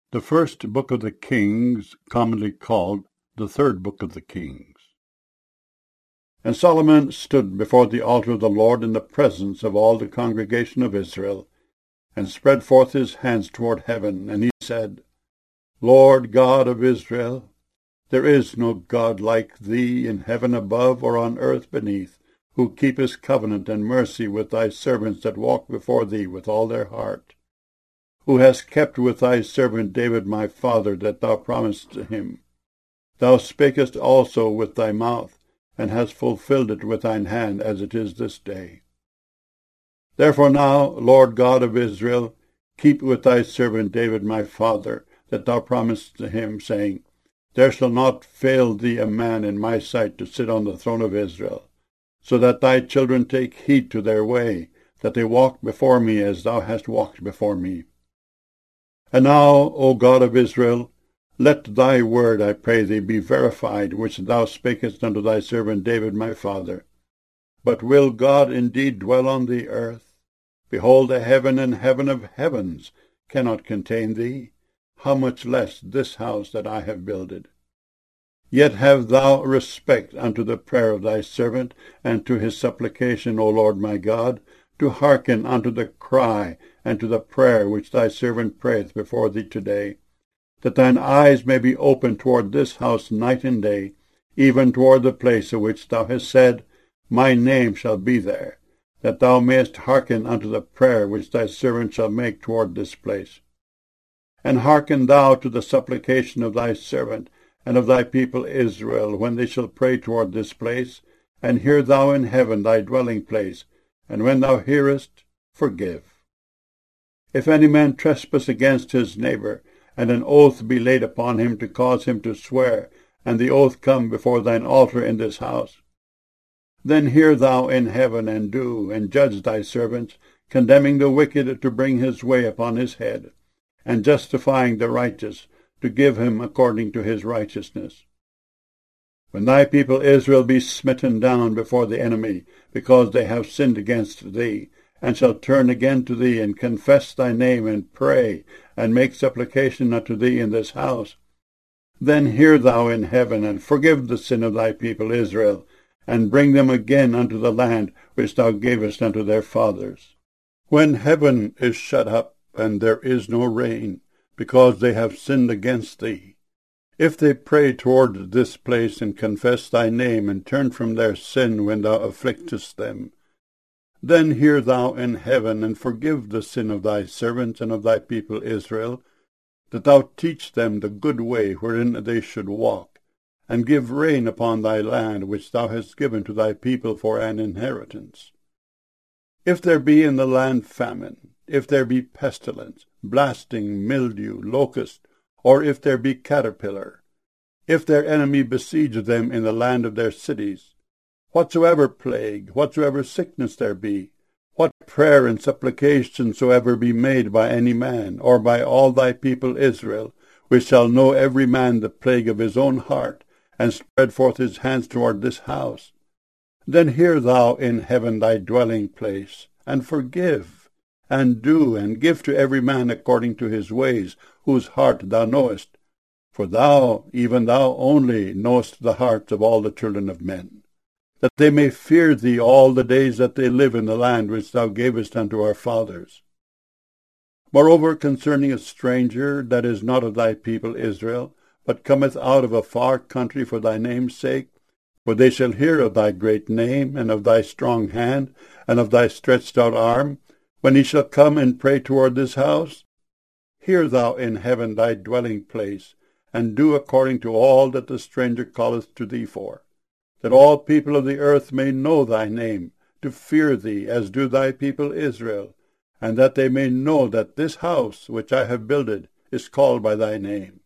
The first book of the Kings, commonly called the third book of the Kings. And Solomon stood before the altar of the Lord in the presence of all the congregation of Israel, and spread forth his hands toward heaven, and he said, Lord God of Israel, there is no God like thee in heaven above or on earth beneath, who keepest covenant and mercy with thy servants that walk before thee with all their heart, who hast kept with thy servant David my father that thou promised to him. Thou spakest also with thy mouth, and hast fulfilled it with thine hand, as it is this day. Therefore now, Lord God of Israel, keep with thy servant David my father, that thou promised to him, saying, There shall not fail thee a man in my sight to sit on the throne of Israel, so that thy children take heed to their way, that they walk before me as thou hast walked before me. And now, O God of Israel, let thy word, I pray thee, be verified, which thou spakest unto thy servant David my father. But will God indeed dwell on the earth? Behold, the heaven and heaven of heavens cannot contain thee, how much less this house that I have builded? Yet have thou respect unto the prayer of thy servant, and to his supplication, O Lord my God, to hearken unto the cry and to the prayer which thy servant prayeth before thee today, that thine eyes may be open toward this house night and day, even toward the place of which thou hast said, My name shall be there, that thou mayest hearken unto the prayer which thy servant shall make toward this place. And hearken thou to the supplication of thy servant and of thy people Israel, when they shall pray toward this place, and hear thou in heaven thy dwelling place, and when thou hearest, forgive. If any man trespass against his neighbor, and an oath be laid upon him to cause him to swear, and the oath come before thine altar in this house, then hear thou in heaven, and do, and judge thy servants, condemning the wicked to bring his way upon his head, and justifying the righteous, to give him according to his righteousness. When thy people Israel be smitten down before the enemy, because they have sinned against thee, and shall turn again to thee, and confess thy name, and pray, and make supplication unto thee in this house, then hear thou in heaven, and forgive the sin of thy people Israel, and bring them again unto the land which thou gavest unto their fathers. When heaven is shut up, and there is no rain, because they have sinned against thee, if they pray toward this place, and confess thy name, and turn from their sin when thou afflictest them, then hear thou in heaven, and forgive the sin of thy servants and of thy people Israel, that thou teach them the good way wherein they should walk, and give rain upon thy land which thou hast given to thy people for an inheritance. If there be in the land famine, if there be pestilence, blasting, mildew, locust, or if there be caterpillar, if their enemy besiege them in the land of their cities, whatsoever plague, whatsoever sickness there be, what prayer and supplication soever be made by any man, or by all thy people Israel, which shall know every man the plague of his own heart, and spread forth his hands toward this house, then hear thou in heaven thy dwelling place, and forgive, and do, and give to every man according to his ways, whose heart thou knowest. For thou, even thou only, knowest the hearts of all the children of men, that they may fear thee all the days that they live in the land which thou gavest unto our fathers. Moreover, concerning a stranger that is not of thy people Israel, but cometh out of a far country for thy name's sake, for they shall hear of thy great name, and of thy strong hand, and of thy stretched out arm, when he shall come and pray toward this house, hear thou in heaven thy dwelling place, and do according to all that the stranger calleth to thee for, that all people of the earth may know thy name, to fear thee, as do thy people Israel, and that they may know that this house which I have builded is called by thy name.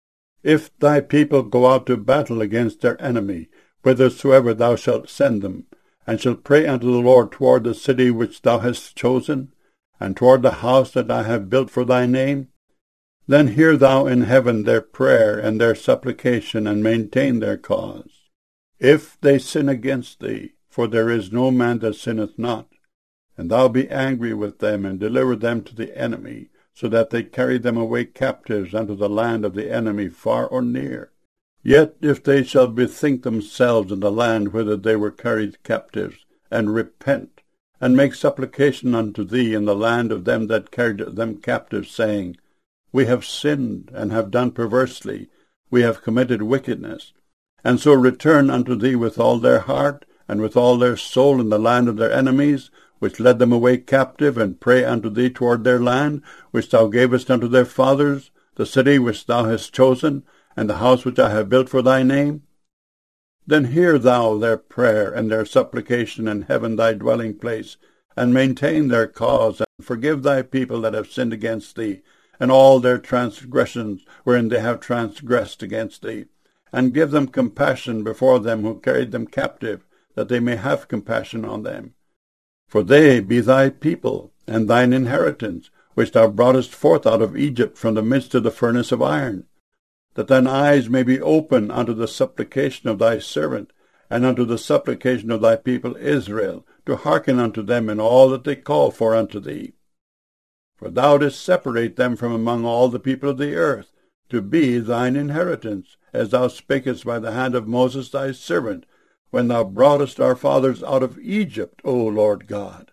If thy people go out to battle against their enemy, whithersoever thou shalt send them, and shall pray unto the Lord toward the city which thou hast chosen, and toward the house that I have built for thy name, then hear thou in heaven their prayer and their supplication, and maintain their cause. If they sin against thee, for there is no man that sinneth not, and thou be angry with them, and deliver them to the enemy, so that they carry them away captives unto the land of the enemy, far or near. Yet if they shall bethink themselves in the land whither they were carried captives, and repent, and make supplication unto thee in the land of them that carried them captives, saying, We have sinned, and have done perversely, we have committed wickedness, and so return unto thee with all their heart, and with all their soul in the land of their enemies, which led them away captive, and pray unto thee toward their land, which thou gavest unto their fathers, the city which thou hast chosen, and the house which I have built for thy name? Then hear thou their prayer and their supplication in heaven thy dwelling place, and maintain their cause, and forgive thy people that have sinned against thee, and all their transgressions wherein they have transgressed against thee, and give them compassion before them who carried them captive, that they may have compassion on them. For they be thy people, and thine inheritance, which thou broughtest forth out of Egypt from the midst of the furnace of iron, that thine eyes may be open unto the supplication of thy servant, and unto the supplication of thy people Israel, to hearken unto them in all that they call for unto thee. For thou didst separate them from among all the people of the earth, to be thine inheritance, as thou spakest by the hand of Moses thy servant, when thou broughtest our fathers out of Egypt, O Lord God.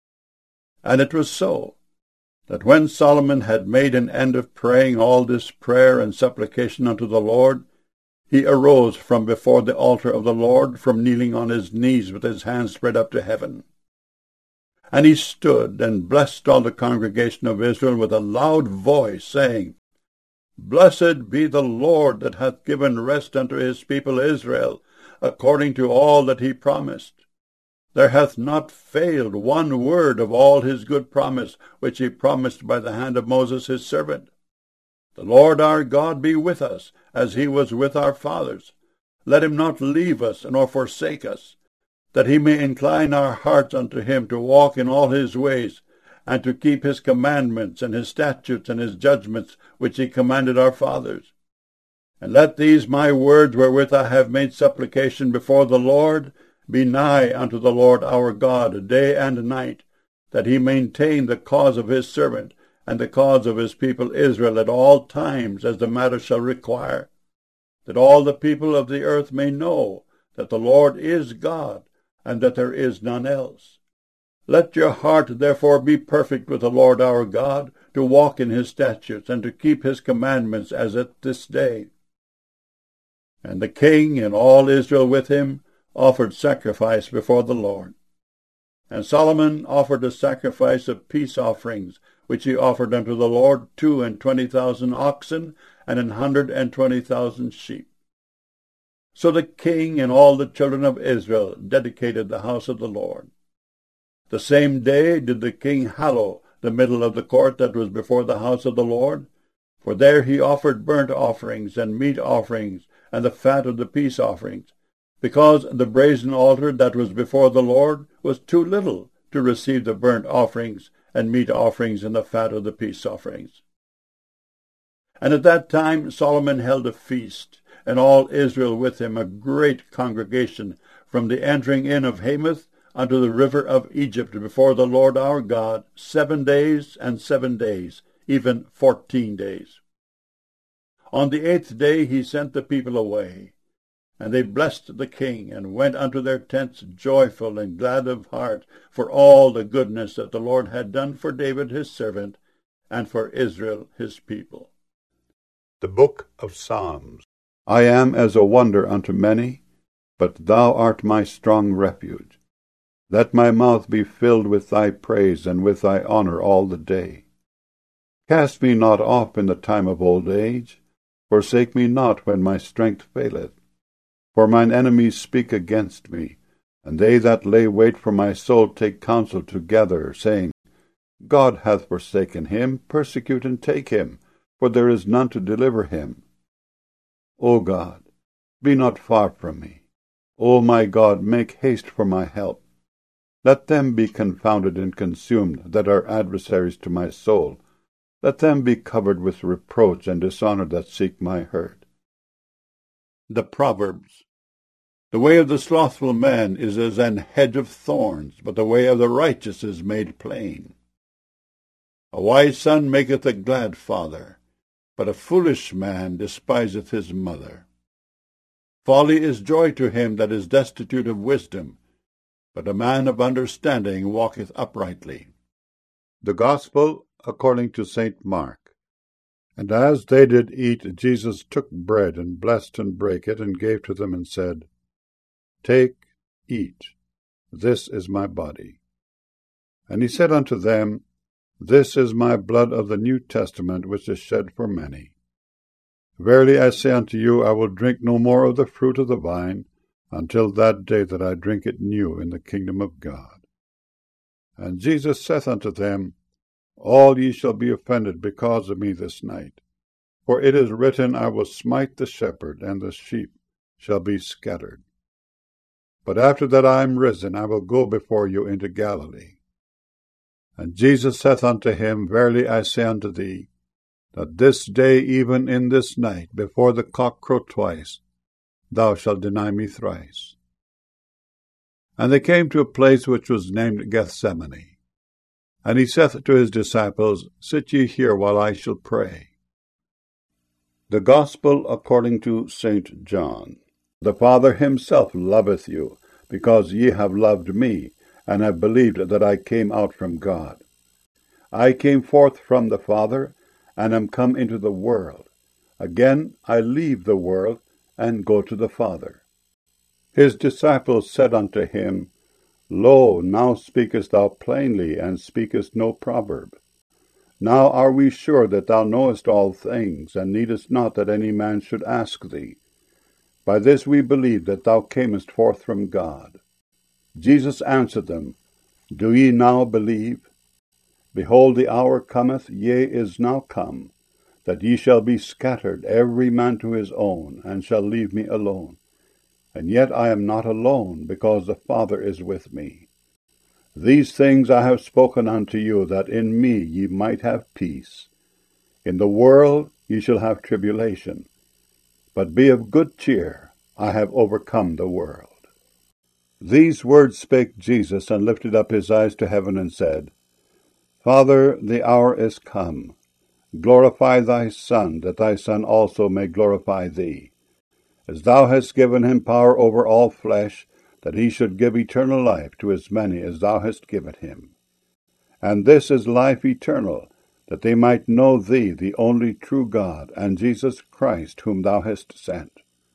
And it was so, that when Solomon had made an end of praying all this prayer and supplication unto the Lord, he arose from before the altar of the Lord, from kneeling on his knees with his hands spread up to heaven. And he stood and blessed all the congregation of Israel with a loud voice, saying, Blessed be the Lord that hath given rest unto his people Israel, according to all that he promised. There hath not failed one word of all his good promise, which he promised by the hand of Moses his servant. The Lord our God be with us, as he was with our fathers. Let him not leave us nor forsake us, that he may incline our hearts unto him to walk in all his ways, and to keep his commandments and his statutes and his judgments, which he commanded our fathers. And let these my words wherewith I have made supplication before the Lord be nigh unto the Lord our God day and night, that he maintain the cause of his servant, and the cause of his people Israel at all times, as the matter shall require, that all the people of the earth may know that the Lord is God, and that there is none else. Let your heart therefore be perfect with the Lord our God, to walk in his statutes, and to keep his commandments, as at this day. And the king and all Israel with him offered sacrifice before the Lord. And Solomon offered a sacrifice of peace offerings, which he offered unto the Lord 22,000 oxen, and 120,000 sheep. So the king and all the children of Israel dedicated the house of the Lord. The same day did the king hallow the middle of the court that was before the house of the Lord, for there he offered burnt offerings and meat offerings, and the fat of the peace offerings, because the brazen altar that was before the Lord was too little to receive the burnt offerings and meat offerings and the fat of the peace offerings. And at that time Solomon held a feast, and all Israel with him, a great congregation, from the entering in of Hamath unto the river of Egypt, before the Lord our God, 7 days and 7 days, even 14 days. On the 8th day he sent the people away, and they blessed the king, and went unto their tents joyful and glad of heart, for all the goodness that the Lord had done for David his servant, and for Israel his people. The Book of Psalms. I am as a wonder unto many, but thou art my strong refuge. Let my mouth be filled with thy praise, and with thy honour all the day. Cast me not off in the time of old age, forsake me not when my strength faileth. For mine enemies speak against me, and they that lay wait for my soul take counsel together, saying, God hath forsaken him, persecute and take him, for there is none to deliver him. O God, be not far from me. O my God, make haste for my help. Let them be confounded and consumed that are adversaries to my soul. Let them be covered with reproach and dishonour that seek my hurt. The Proverbs. The way of the slothful man is as an hedge of thorns, but the way of the righteous is made plain. A wise son maketh a glad father, but a foolish man despiseth his mother. Folly is joy to him that is destitute of wisdom, but a man of understanding walketh uprightly. The Gospel according to St. Mark. And as they did eat, Jesus took bread, and blessed and brake it, and gave to them, and said, Take, eat, this is my body. And he said unto them, This is my blood of the New Testament, which is shed for many. Verily I say unto you, I will drink no more of the fruit of the vine, until that day that I drink it new in the kingdom of God. And Jesus saith unto them, All ye shall be offended because of me this night. For it is written, I will smite the shepherd, and the sheep shall be scattered. But after that I am risen, I will go before you into Galilee. And Jesus saith unto him, Verily I say unto thee, that this day, even in this night, before the cock crow twice, thou shalt deny me thrice. And they came to a place which was named Gethsemane. And he saith to his disciples, Sit ye here while I shall pray. The Gospel according to St. John. The Father himself loveth you, because ye have loved me, and have believed that I came out from God. I came forth from the Father, and am come into the world. Again I leave the world, and go to the Father. His disciples said unto him, Lo, now speakest thou plainly, and speakest no proverb. Now are we sure that thou knowest all things, and needest not that any man should ask thee. By this we believe that thou camest forth from God. Jesus answered them, Do ye now believe? Behold, the hour cometh, yea, is now come, that ye shall be scattered, every man to his own, and shall leave me alone. And yet I am not alone, because the Father is with me. These things I have spoken unto you, that in me ye might have peace. In the world ye shall have tribulation. But be of good cheer, I have overcome the world. These words spake Jesus, and lifted up his eyes to heaven, and said, Father, the hour is come. Glorify thy Son, that thy Son also may glorify thee. As thou hast given him power over all flesh, that he should give eternal life to as many as thou hast given him. And this is life eternal, that they might know thee, the only true God, and Jesus Christ, whom thou hast sent.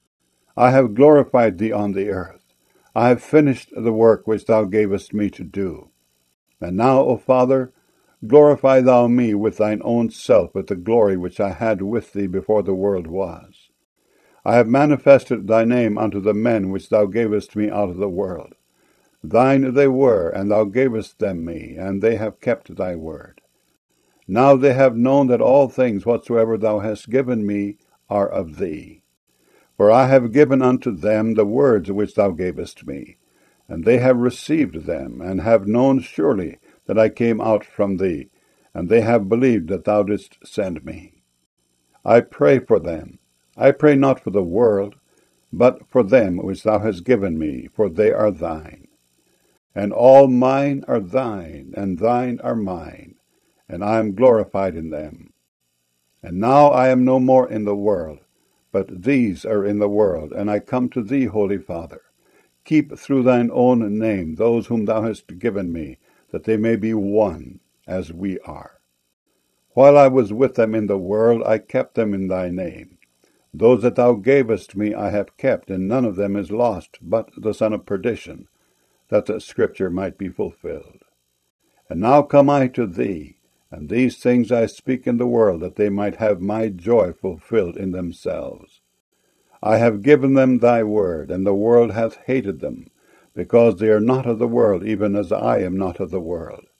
I have glorified thee on the earth. I have finished the work which thou gavest me to do. And now, O Father, glorify thou me with thine own self, with the glory which I had with thee before the world was. I have manifested thy name unto the men which thou gavest me out of the world. Thine they were, and thou gavest them me, and they have kept thy word. Now they have known that all things whatsoever thou hast given me are of thee. For I have given unto them the words which thou gavest me, and they have received them, and have known surely that I came out from thee, and they have believed that thou didst send me. I pray for them. I pray not for the world, but for them which thou hast given me, for they are thine. And all mine are thine, and thine are mine, and I am glorified in them. And now I am no more in the world, but these are in the world, and I come to thee, Holy Father. Keep through thine own name those whom thou hast given me, that they may be one, as we are. While I was with them in the world, I kept them in thy name. Those that thou gavest me I have kept, and none of them is lost, but the son of perdition, that the scripture might be fulfilled. And now come I to thee, and these things I speak in the world, that they might have my joy fulfilled in themselves. I have given them thy word, and the world hath hated them, because they are not of the world, even as I am not of the world.